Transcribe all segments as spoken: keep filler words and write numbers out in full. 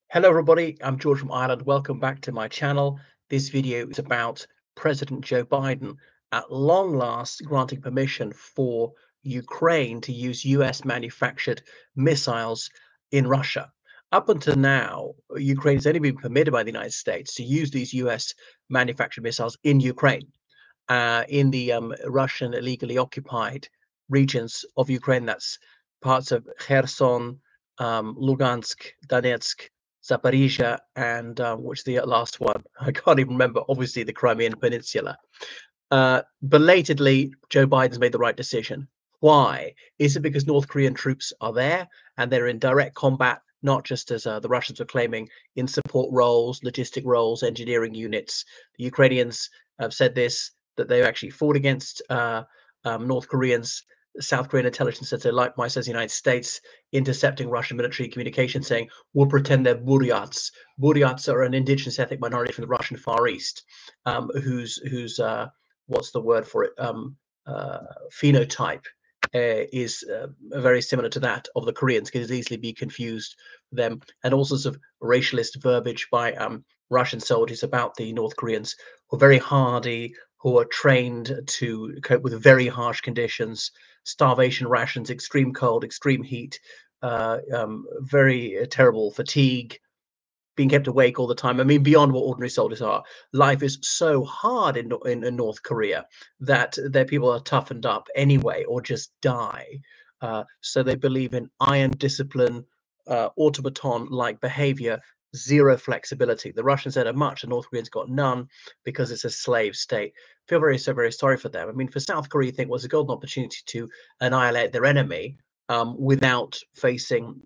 Hello everybody, I'm George from Ireland. Welcome back to my channel. This video is about President Joe Biden at long last granting permission for Ukraine to use U S manufactured missiles in Russia. Up until now, Ukraine has only been permitted by the United States to use these U S manufactured missiles in Ukraine, uh, in the um, Russian illegally occupied regions of Ukraine. That's parts of Kherson, um, Lugansk, Donetsk, Zaporizhia, and uh, what's the last one? I can't even remember. Obviously, the Crimean Peninsula. Uh, belatedly, Joe Biden's made the right decision. Why? Is it because North Korean troops are there and they're in direct combat, not just as uh, the Russians are claiming, in support roles, logistic roles, engineering units? The Ukrainians have said this, that they've actually fought against uh, um, North Koreans. South Korean intelligence center, likewise, says the United States intercepting Russian military communication, saying, "We'll pretend they're Buryats." Buryats are an indigenous ethnic minority from the Russian Far East, um, whose whose uh, what's the word for it? Um, uh, phenotype uh, is uh, very similar to that of the Koreans, can easily be confused with them, and all sorts of racialist verbiage by um, Russian soldiers about the North Koreans, who are very hardy, who are trained to cope with very harsh conditions, starvation rations, extreme cold, extreme heat, uh, um, very uh, terrible fatigue, being kept awake all the time. I mean, beyond what ordinary soldiers are. Life is so hard in, in, in North Korea that their people are toughened up anyway or just die. Uh, so they believe in iron discipline, uh, automaton-like behavior, zero flexibility. The Russians had a much, the North Koreans got none because it's a slave state. Feel very, so very sorry for them. I mean, for South Korea, you think was a golden opportunity to annihilate their enemy um, without facing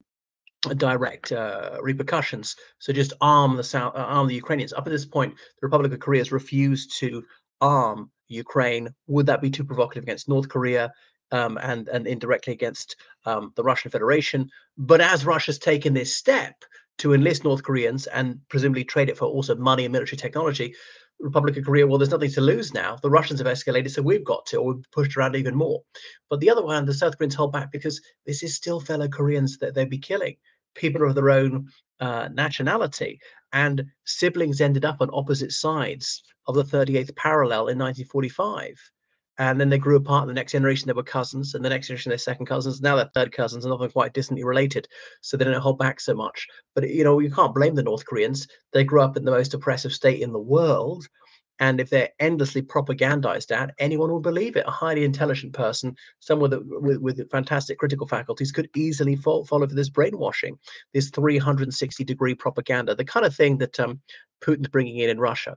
direct uh, repercussions. So just arm the South, uh, arm the Ukrainians. Up at this point, the Republic of Korea has refused to arm Ukraine. Would that be too provocative against North Korea, um, and and indirectly against um, the Russian Federation? But as Russia's taken this step to enlist North Koreans and presumably trade it for also money and military technology, Republic of Korea, well, there's nothing to lose now. The Russians have escalated, so we've got to, or we've pushed around even more. But the other one, the South Koreans hold back because this is still fellow Koreans that they'd be killing, people of their own uh, nationality, and siblings ended up on opposite sides of the thirty-eighth parallel in nineteen forty-five. And then they grew apart. The next generation, they were cousins, and the next generation, they're second cousins. Now they're third cousins, and often quite distantly related. So they don't hold back so much. But you know, you can't blame the North Koreans. They grew up in the most oppressive state in the world, and if they're endlessly propagandized at, anyone will believe it. A highly intelligent person, someone with, with, with fantastic critical faculties, could easily fall, fall over this brainwashing, this three hundred sixty degree propaganda, the kind of thing that um, Putin's bringing in in Russia.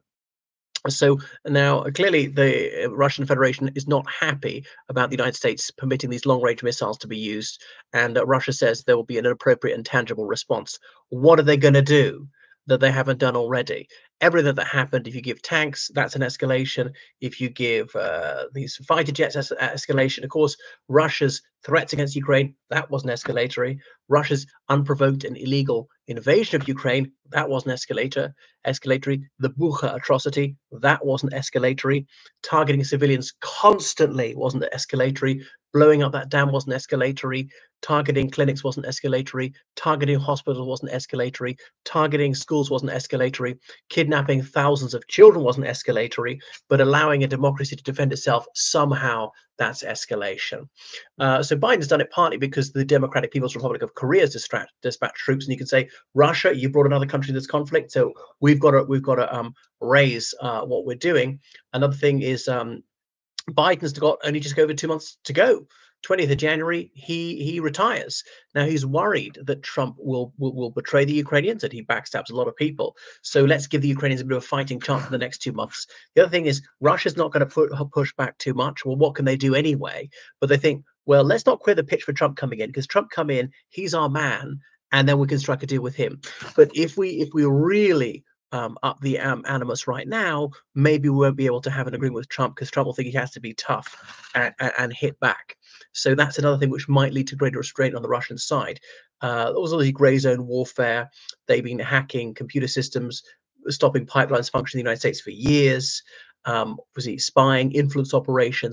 So now, clearly, the Russian Federation is not happy about the United States permitting these long-range missiles to be used, and uh, Russia says there will be an appropriate and tangible response. What are they going to do that they haven't done already? Everything that happened, if you give tanks, that's an escalation. If you give uh, these fighter jets, that's an escalation. Of course, Russia's threats against Ukraine, that wasn't escalatory. Russia's unprovoked and illegal invasion of Ukraine, that wasn't escalator, escalatory. The Bucha atrocity, that wasn't escalatory. Targeting civilians constantly wasn't escalatory. Blowing up that dam wasn't escalatory. Targeting clinics wasn't escalatory. Targeting hospitals wasn't escalatory. Targeting schools wasn't escalatory. Kidnapping thousands of children wasn't escalatory. But allowing a democracy to defend itself, somehow that's escalation. Uh, so Biden's done it partly because the Democratic People's Republic of Korea has distract, dispatched troops, and you can say, Russia, you brought another country to this conflict, so we've got to we've got to um, raise uh, what we're doing. Another thing is um, Biden's got only just over two months to go. twentieth of January, he he retires. Now he's worried that Trump will, will will betray the Ukrainians, that he backstabs a lot of people. So let's give the Ukrainians a bit of a fighting chance in the next two months. The other thing is Russia's not going to put, push back too much. Well, what can they do anyway? But they think, well, let's not queer the pitch for Trump coming in, because Trump come in, he's our man, and then we can strike a deal with him. But if we if we really um, up the um, animus right now, maybe we won't be able to have an agreement with Trump, because Trump will think he has to be tough and, and hit back. So that's another thing which might lead to greater restraint on the Russian side. Uh, there was obviously grey zone warfare. They've been hacking computer systems, stopping pipelines functioning in the United States for years. Um, obviously, spying, influence operations.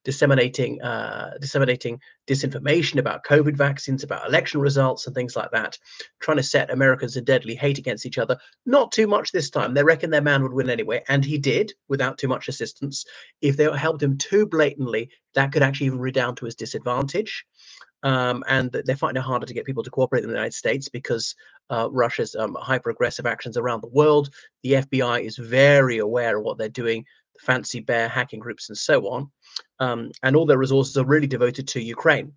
disseminating uh, disseminating disinformation about COVID vaccines, about election results, and things like that, trying to set Americans in deadly hate against each other. Not too much this time. They reckon their man would win anyway, and he did without too much assistance. If they helped him too blatantly, that could actually even redound to his disadvantage. Um, and they're finding it harder to get people to cooperate in the United States because uh, Russia's um, hyper-aggressive actions around the world. The F B I is very aware of what they're doing, the fancy bear hacking groups and so on. Um, and all their resources are really devoted to Ukraine.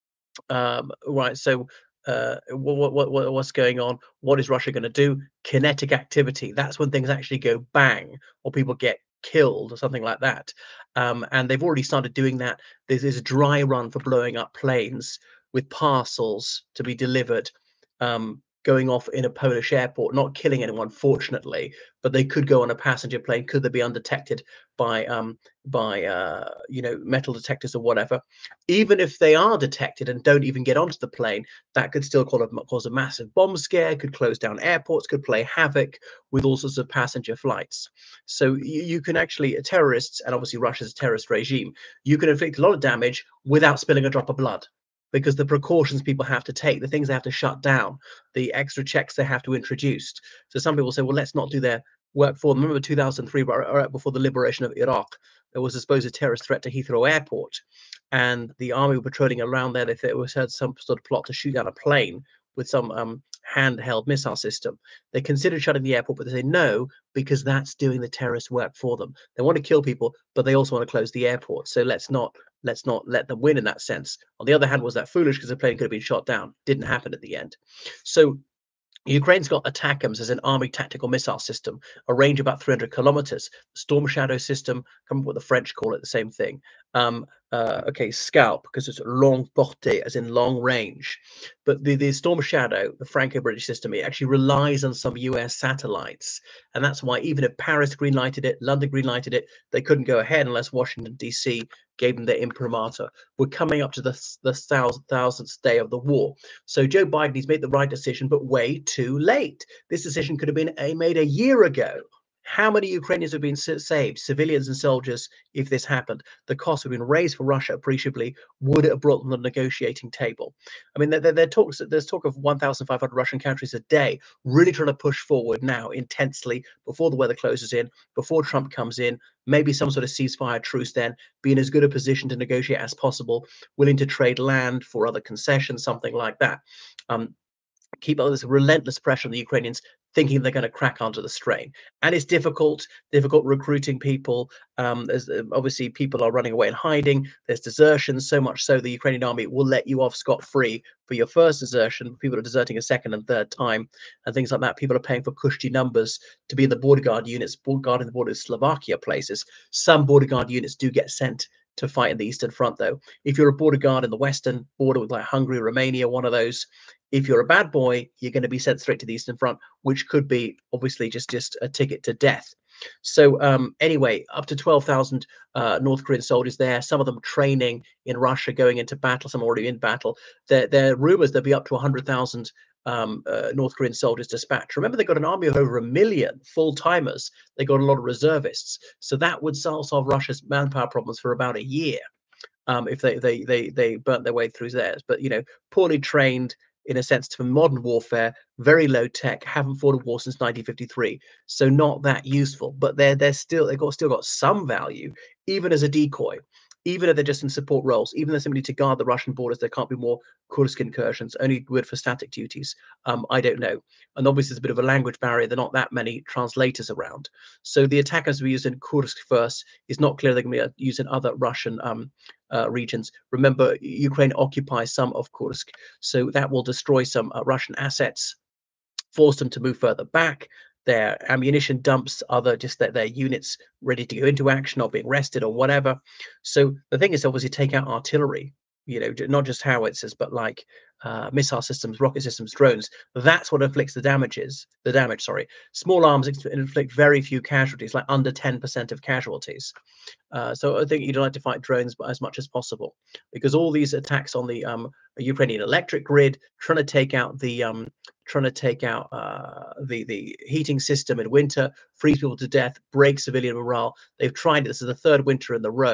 Um, right, so uh, what, what, what, what's going on? What is Russia going to do? Kinetic activity. That's when things actually go bang or people get killed or something like that. Um, and they've already started doing that. There's this dry run for blowing up planes with parcels to be delivered, um, going off in a Polish airport, not killing anyone, fortunately, but they could go on a passenger plane. Could they be undetected by um, by uh, you know, metal detectors or whatever? Even if they are detected and don't even get onto the plane, that could still cause a, cause a massive bomb scare, could close down airports, could play havoc with all sorts of passenger flights. So you, you can actually, terrorists, and obviously Russia's a terrorist regime, you can inflict a lot of damage without spilling a drop of blood, because the precautions people have to take, the things they have to shut down, the extra checks they have to introduce. So some people say, well, let's not do their work for them. Remember two thousand three, right before the liberation of Iraq, there was a supposed terrorist threat to Heathrow Airport, and the army were patrolling around there. They thought it was had some sort of plot to shoot down a plane with some um, handheld missile system. They considered shutting the airport, but they say no, because that's doing the terrorist work for them. They want to kill people, but they also want to close the airport. So let's not let's not let them win in that sense. On the other hand, was that foolish because the plane could have been shot down? Didn't happen at the end. So Ukraine's got ATACMS as an army tactical missile system, a range of about three hundred kilometers. Storm Shadow system, come up with the French call it the same thing. Um, uh, okay, Scalp, because it's long portée, as in long range. But the, the Storm Shadow, the Franco-British system, it actually relies on some U S satellites. And that's why even if Paris green-lighted it, London green-lighted it, they couldn't go ahead unless Washington, D C gave them their imprimatur. We're coming up to the, the thousand, thousandth day of the war. So Joe Biden, he's made the right decision, but way too late. This decision could have been made a year ago. How many Ukrainians have been saved, civilians and soldiers, if this happened? The cost would have been raised for Russia appreciably. Would it have brought them to the negotiating table? I mean, there, there talks, there's talk of one thousand five hundred Russian countries a day really trying to push forward now intensely before the weather closes in, before Trump comes in, maybe some sort of ceasefire truce then, be in as good a position to negotiate as possible, willing to trade land for other concessions, something like that. Um, keep all this relentless pressure on the Ukrainians, thinking they're going to crack under the strain. And it's difficult, difficult recruiting people. Um, there's uh, obviously people are running away and hiding. There's desertion, so much so the Ukrainian army will let you off scot-free for your first desertion. People are deserting a second and third time and things like that. People are paying for cushy numbers to be in the border guard units, guarding the border of Slovakia places. Some border guard units do get sent to fight in the Eastern Front, though. If you're a border guard in the Western border with like Hungary, Romania, one of those, if you're a bad boy, you're going to be sent straight to the Eastern Front, which could be obviously just, just a ticket to death. So um, anyway, up to twelve thousand uh, North Korean soldiers there, some of them training in Russia, going into battle, some already in battle. There, there are rumors there'll be up to one hundred thousand um, uh, North Korean soldiers dispatched. Remember, they've got an army of over a million full-timers. They got a lot of reservists. So that would solve, solve Russia's manpower problems for about a year. Um, if they, they they they burnt their way through theirs. But, you know, poorly trained, in a sense, to modern warfare, very low tech, haven't fought a war since nineteen fifty-three, so not that useful. But they're they're still they've got still got some value, even as a decoy, even if they're just in support roles, even though somebody to guard the Russian borders, there can't be more Kursk incursions, only good for static duties. Um, I don't know. And obviously, there's a bit of a language barrier. There are not that many translators around. So the attackers we use in Kursk first is not clear they're going to be used in other Russian um, uh, regions. Remember, Ukraine occupies some of Kursk, so that will destroy some uh, Russian assets, force them to move further back. Their ammunition dumps, other just that their units ready to go into action or being rested or whatever. So the thing is, obviously, take out artillery, you know, not just howitzers, but like uh, missile systems, rocket systems, drones. That's what inflicts the damages. The damage, sorry. Small arms inflict very few casualties, like under ten percent of casualties. Uh, so I think you'd like to fight drones as much as possible, because all these attacks on the um, Ukrainian electric grid, trying to take out the um, trying to take out uh, the the heating system in winter, freeze people to death, break civilian morale. They've tried it. This is the third winter in the row.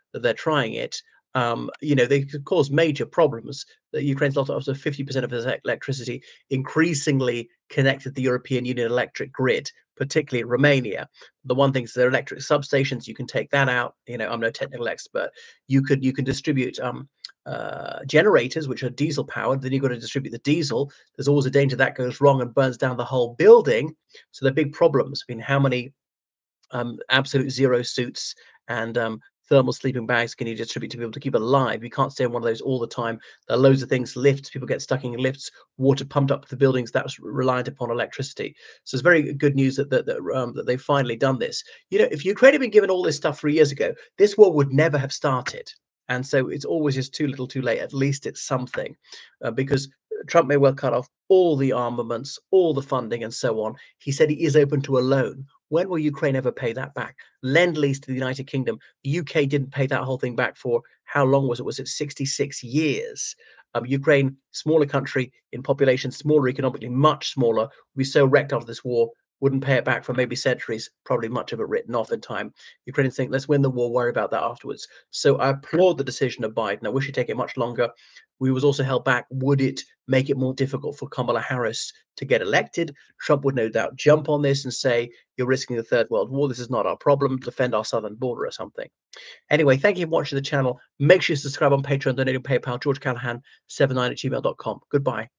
that they're trying it, um, you know, they could cause major problems. That Ukraine's lost up to fifty percent of its electricity, increasingly connected the European Union electric grid, particularly in Romania. The one thing is their electric substations, you can take that out. You know, I'm no technical expert. You could you can distribute um, uh, generators, which are diesel powered. Then you've got to distribute the diesel. There's always a danger that goes wrong and burns down the whole building. So there are big problems. I mean, how many um, absolute zero suits and um, thermal sleeping bags can you distribute to people to keep alive? You can't stay in one of those all the time. There are loads of things, lifts, people get stuck in lifts, water pumped up to the buildings. That's reliant upon electricity. So it's very good news that that, that, um, that they've finally done this. You know, if Ukraine had been given all this stuff three years ago, this war would never have started. And so it's always just too little too late. At least it's something, uh, because Trump may well cut off all the armaments, all the funding, and so on. He said he is open to a loan. When will Ukraine ever pay that back? Lend-Lease to the United Kingdom. The U K didn't pay that whole thing back for how long was it? Was it sixty-six years? Um, Ukraine, smaller country in population, smaller economically, much smaller, will be so wrecked after this war, wouldn't pay it back for maybe centuries, probably much of it written off in time. Ukrainians think, let's win the war, worry about that afterwards. So I applaud the decision of Biden. I wish he'd take it much longer. We was also held back. Would it make it more difficult for Kamala Harris to get elected? Trump would no doubt jump on this and say, you're risking the third world war. This is not our problem. Defend our southern border or something. Anyway, thank you for watching the channel. Make sure you subscribe on Patreon, donate on PayPal, George Callahan seventy-nine at gmail dot com. Goodbye.